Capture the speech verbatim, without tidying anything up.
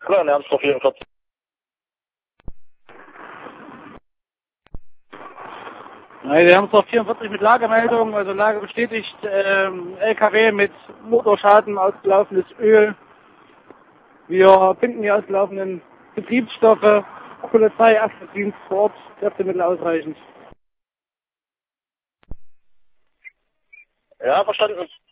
Klar, Ernst auf vierundvierzig. Nein, wir haben es auf vierundvierzig mit Lagemeldung, also Lage bestätigt, ähm, L K W mit Motorschaden, ausgelaufenes Öl. Wir finden die ausgelaufenen Betriebsstoffe, Polizei, erster Dienst vor Ort, Kräftemittel ausreichend. Ja, verstanden.